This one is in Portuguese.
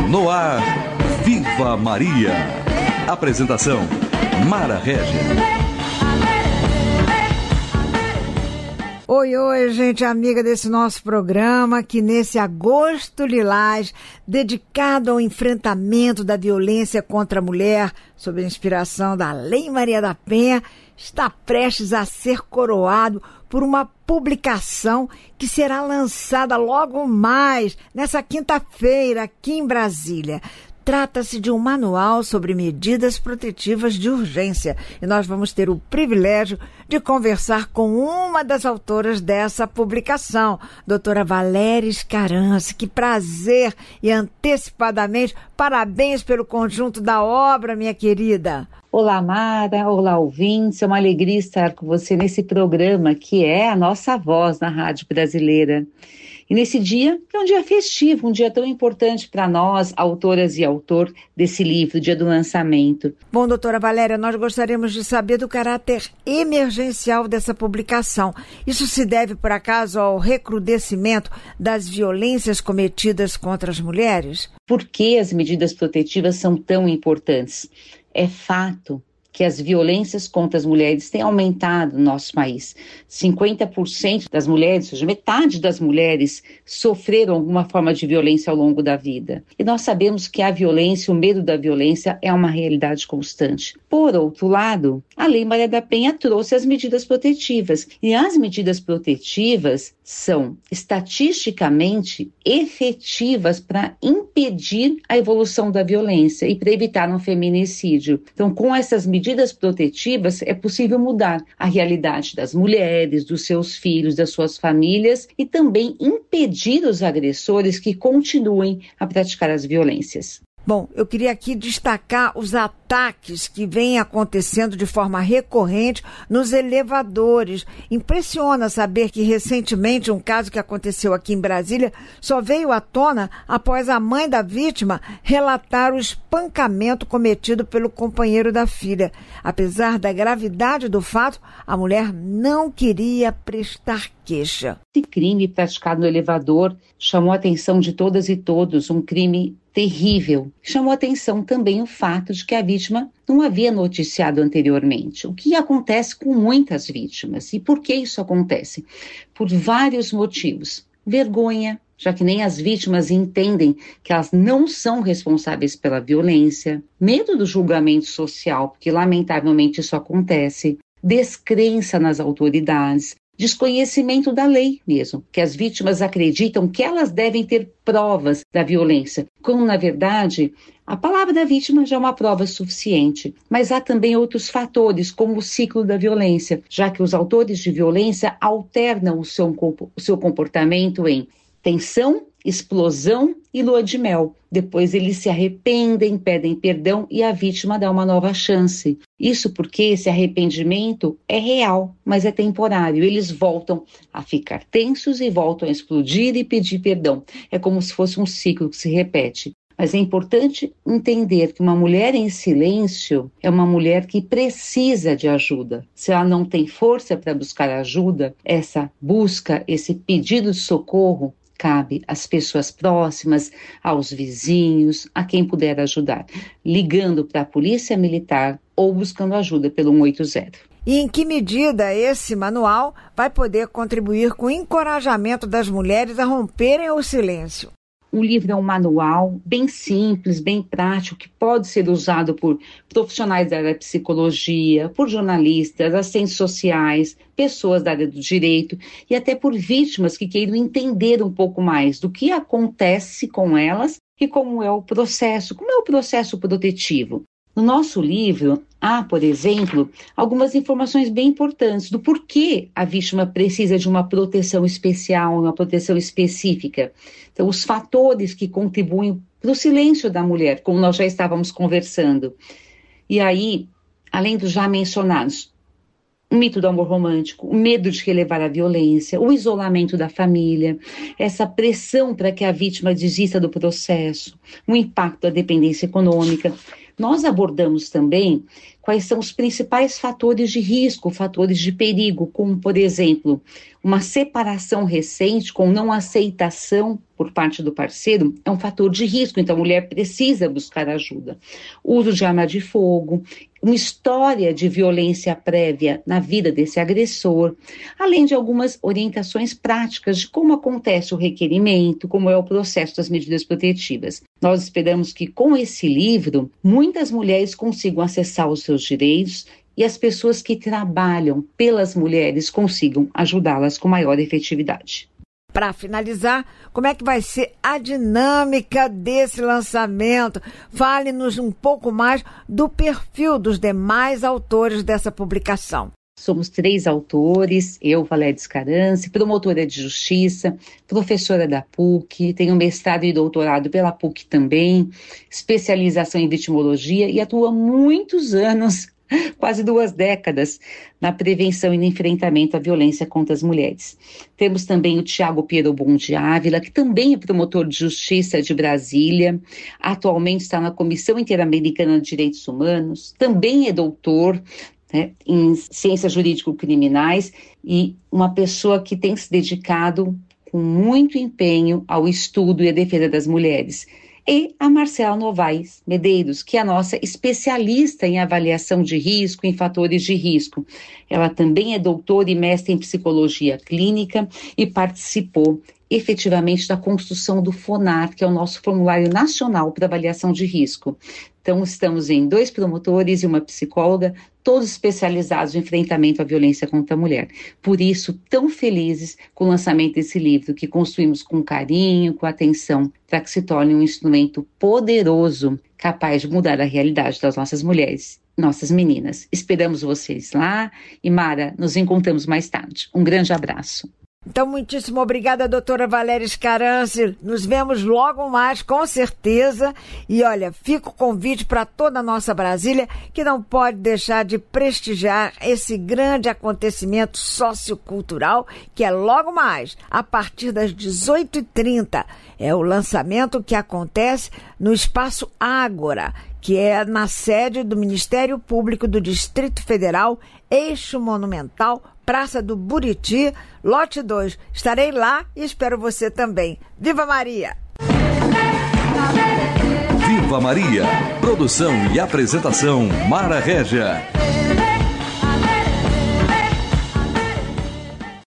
No ar, Viva Maria. Apresentação, Mara Régia. Oi, gente amiga desse nosso programa, que nesse agosto lilás, dedicado ao enfrentamento da violência contra a mulher, sob a inspiração da Lei Maria da Penha, está prestes a ser coroado por uma publicação que será lançada logo mais, nessa quinta-feira, aqui em Brasília. Trata-se de um manual sobre medidas protetivas de urgência e nós vamos ter o privilégio de conversar com uma das autoras dessa publicação, doutora Valéria Scarance. Que prazer e antecipadamente parabéns pelo conjunto da obra, minha querida. Olá, Mara, olá, ouvintes, é uma alegria estar com você nesse programa que é a nossa voz na Rádio Brasileira. E nesse dia, que é um dia festivo, um dia tão importante para nós, autoras e autor desse livro, dia do lançamento. Bom, doutora Valéria, nós gostaríamos de saber do caráter emergencial dessa publicação. Isso se deve, por acaso, ao recrudescimento das violências cometidas contra as mulheres? Por que as medidas protetivas são tão importantes? É fato que as violências contra as mulheres têm aumentado no nosso país. 50% das mulheres, ou seja, metade das mulheres, sofreram alguma forma de violência ao longo da vida. E nós sabemos que a violência, o medo da violência, é uma realidade constante. Por outro lado, a Lei Maria da Penha trouxe as medidas protetivas. E as medidas protetivas são estatisticamente efetivas para impedir a evolução da violência e para evitar um feminicídio. Então, com essas medidas protetivas, é possível mudar a realidade das mulheres, dos seus filhos, das suas famílias e também impedir os agressores que continuem a praticar as violências. Bom, eu queria aqui destacar os ataques que vêm acontecendo de forma recorrente nos elevadores. Impressiona saber que recentemente um caso que aconteceu aqui em Brasília só veio à tona após a mãe da vítima relatar o espancamento cometido pelo companheiro da filha. Apesar da gravidade do fato, a mulher não queria prestar queixa. Esse crime praticado no elevador chamou a atenção de todas e todos, um crime terrível. Chamou a atenção também o fato de que a vítima não havia noticiado anteriormente, o que acontece com muitas vítimas. E por que isso acontece? Por vários motivos. Vergonha, já que nem as vítimas entendem que elas não são responsáveis pela violência. Medo do julgamento social, porque lamentavelmente isso acontece. Descrença nas autoridades. Desconhecimento da lei mesmo, que as vítimas acreditam que elas devem ter provas da violência, quando na verdade a palavra da vítima já é uma prova suficiente. Mas há também outros fatores, como o ciclo da violência, já que os autores de violência alternam o seu comportamento em tensão, explosão e lua de mel. Depois eles se arrependem, pedem perdão e a vítima dá uma nova chance. Isso porque esse arrependimento é real, mas é temporário. Eles voltam a ficar tensos e voltam a explodir e pedir perdão. É como se fosse um ciclo que se repete. Mas é importante entender que uma mulher em silêncio é uma mulher que precisa de ajuda. Se ela não tem força para buscar ajuda, essa busca, esse pedido de socorro, cabe às pessoas próximas, aos vizinhos, a quem puder ajudar, ligando para a polícia militar ou buscando ajuda pelo 180. E em que medida esse manual vai poder contribuir com o encorajamento das mulheres a romperem o silêncio? O livro é um manual bem simples, bem prático, que pode ser usado por profissionais da área da psicologia, por jornalistas, assistentes sociais, pessoas da área do direito e até por vítimas que queiram entender um pouco mais do que acontece com elas e como é o processo protetivo. No nosso livro, há, por exemplo, algumas informações bem importantes do porquê a vítima precisa de uma proteção especial, uma proteção específica. Então, os fatores que contribuem para o silêncio da mulher, como nós já estávamos conversando. E aí, além dos já mencionados, o mito do amor romântico, o medo de relevar a violência, o isolamento da família, essa pressão para que a vítima desista do processo, o impacto da dependência econômica. Nós abordamos também quais são os principais fatores de risco, fatores de perigo, como, por exemplo, uma separação recente com não aceitação por parte do parceiro é um fator de risco, então a mulher precisa buscar ajuda. O uso de arma de fogo, uma história de violência prévia na vida desse agressor, além de algumas orientações práticas de como acontece o requerimento, como é o processo das medidas protetivas. Nós esperamos que com esse livro, muitas mulheres consigam acessar os seus direitos e as pessoas que trabalham pelas mulheres consigam ajudá-las com maior efetividade. Para finalizar, como é que vai ser a dinâmica desse lançamento? Fale-nos um pouco mais do perfil dos demais autores dessa publicação. Somos 3 autores, eu, Valéria Scaranci, promotora de justiça, professora da PUC, tenho mestrado e doutorado pela PUC também, especialização em vitimologia e atuo há muitos anos, quase 2 décadas, na prevenção e no enfrentamento à violência contra as mulheres. Temos também o Tiago Pierobon de Ávila, que também é promotor de justiça de Brasília, atualmente está na Comissão Interamericana de Direitos Humanos, também é doutor, em ciências jurídico-criminais e uma pessoa que tem se dedicado com muito empenho ao estudo e à defesa das mulheres. E a Marcela Novaes Medeiros, que é a nossa especialista em avaliação de risco, em fatores de risco. Ela também é doutora e mestre em psicologia clínica e participou efetivamente da construção do FONAR, que é o nosso Formulário Nacional para Avaliação de Risco. Então, estamos em 2 promotores e uma psicóloga, todos especializados no enfrentamento à violência contra a mulher. Por isso, tão felizes com o lançamento desse livro, que construímos com carinho, com atenção, para que se torne um instrumento poderoso, capaz de mudar a realidade das nossas mulheres, nossas meninas. Esperamos vocês lá e, Mara, nos encontramos mais tarde. Um grande abraço. Então, muitíssimo obrigada, doutora Valéria Scaranci. Nos vemos logo mais, com certeza. E olha, fica o convite para toda a nossa Brasília, que não pode deixar de prestigiar esse grande acontecimento sociocultural, que é logo mais, a partir das 18h30. É o lançamento que acontece no Espaço Ágora, que é na sede do Ministério Público do Distrito Federal, Eixo Monumental, Praça do Buriti, lote 2. Estarei lá e espero você também. Viva Maria! Viva Maria! Produção e apresentação, Mara Régia.